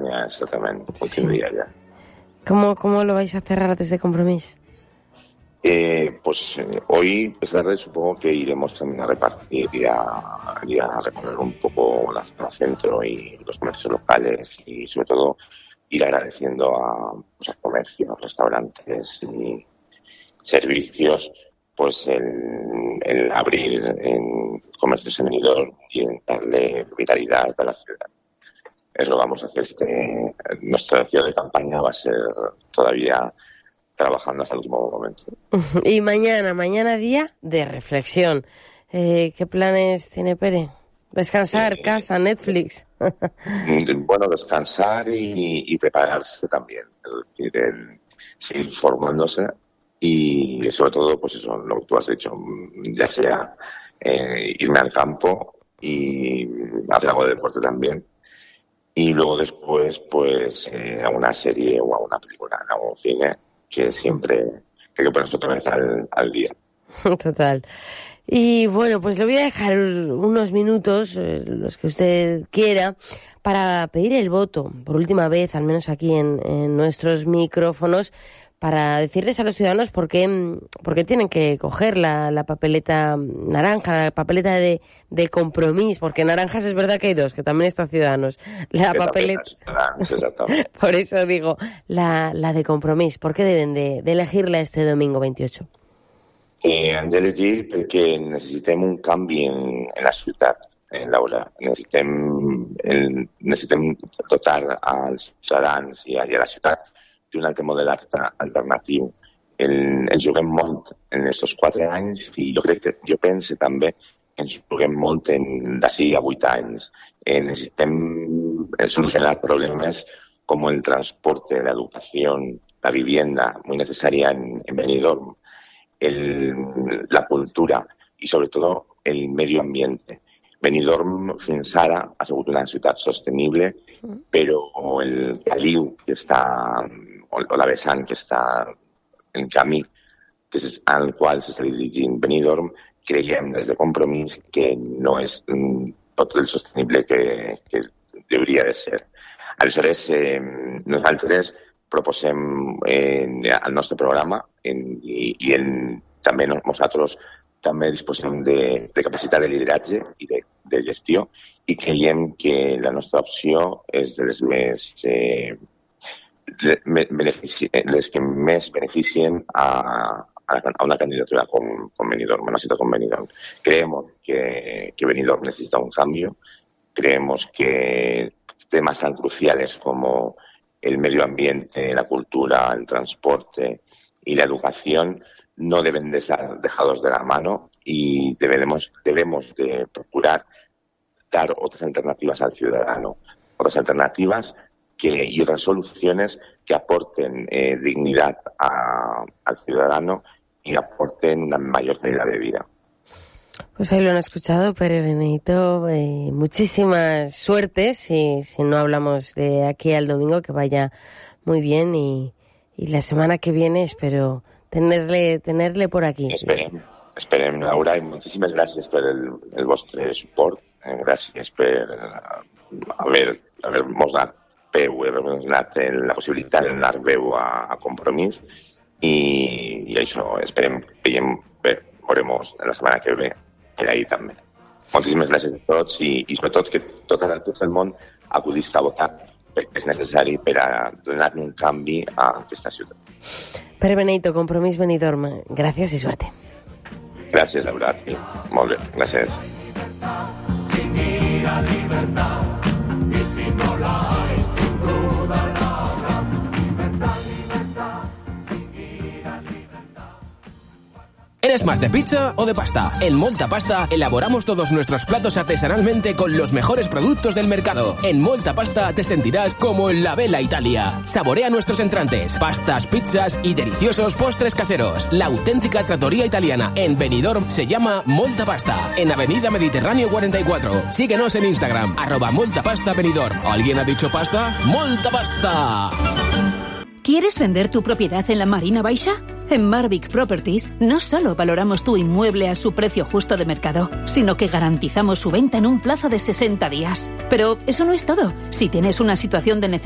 California, exactament, últim dia ja. ¿Cómo lo vais a cerrar desde Compromís? Hoy, esta tarde, supongo que iremos también a repartir y a recorrer un poco la zona centro y los comercios locales y, sobre todo, ir agradeciendo a comercios, restaurantes y servicios, pues el abrir en comercios en Benidorm y en darle vitalidad a la ciudad. Eso lo vamos a hacer. Nuestra acción de campaña va a ser todavía trabajando hasta el último momento. Y mañana día de reflexión. ¿Qué planes tiene Pere? ¿Descansar, casa, Netflix? Bueno, descansar y prepararse también. Es decir, seguir formándose y sobre todo, pues eso, lo que tú has dicho, ya sea irme al campo y hacer algo de deporte también. Y luego después, pues, a una serie o a una película, a un cine, que siempre hay que ponerse otra vez al día. Total. Y bueno, pues le voy a dejar unos minutos, los que usted quiera, para pedir el voto, por última vez, al menos aquí en nuestros micrófonos, para decirles a los ciudadanos por qué tienen que coger la papeleta naranja, la papeleta de Compromís, porque naranjas es verdad que hay dos, que también está Ciudadanos. La papeleta, exactamente. Por eso digo, la de Compromís, ¿por qué deben de elegirla este domingo 28? Han d'elegir perquè necessitem un canvi en la ciutat, Laura. Necessitem dotar als ciutadans i a la ciutat d'un altre model alternatiu. Ens juguem molt en aquests 4 anys i jo penso també que ens juguem molt d'ací a 8 anys. Necessitem solucionar problemes com el transporte, la educación, la vivienda, muy necesaria en Benidorm, la cultura i sobretot el medio ambiente. Benidorm fins ara ha sigut una ciutat sostenible, però el caliu que està, o la vessant que està en camí al qual s'està dirigint Benidorm, creiem des de Compromís que no és tot el sostenible que hauria de ser. Aleshores, nosaltres proposem al nostre programa i també nosaltres també disposem de capacitat de lideratge i de gestió i creiem que la nostra opció és de les que més beneficien a una candidatura con Benidorm, una ciudad con Benidorm. Creemos que Benidorm necesita un cambio, creemos que temas tan cruciales como el medio ambiente, la cultura, el transporte y la educación no deben de ser dejados de la mano y debemos de procurar dar otras alternativas al ciudadano, otras alternativas y otras soluciones que aporten dignidad al ciudadano y aporten una mayor calidad de vida. Pues ahí lo han escuchado, Pere Benedito. Muchísima suerte si no hablamos de aquí al domingo, que vaya muy bien y la semana que viene espero tenerle por aquí. Esperem, Laura, i moltíssimes gràcies per el vostre suport. Gràcies per haver-nos donat peu, haver-nos donat la possibilitat de donar veu a Compromís i això, esperem, veurem la setmana que ve per ahí també. Moltíssimes gràcies a tots i sobretot que tot el món acudisca a votar perquè és necessari per a donar un canvi a aquesta ciutat. Pere Benedito, Compromís Benidorm, gràcies i suerte. Gràcies, Laura. Molt bé, gràcies. ¿Eres más de pizza o de pasta? En Molta Pasta elaboramos todos nuestros platos artesanalmente con los mejores productos del mercado. En Molta Pasta te sentirás como en la Bella Italia. Saborea nuestros entrantes, pastas, pizzas y deliciosos postres caseros. La auténtica trattoria italiana en Benidorm se llama Molta Pasta, en Avenida Mediterráneo 44. Síguenos en Instagram, @MoltaPastaBenidorm. ¿Alguien ha dicho pasta? ¡Molta Pasta! ¿Quieres vender tu propiedad en la Marina Baixa? En Marvic Properties no solo valoramos tu inmueble a su precio justo de mercado, sino que garantizamos su venta en un plazo de 60 días. Pero eso no es todo. Si tienes una situación de necesidad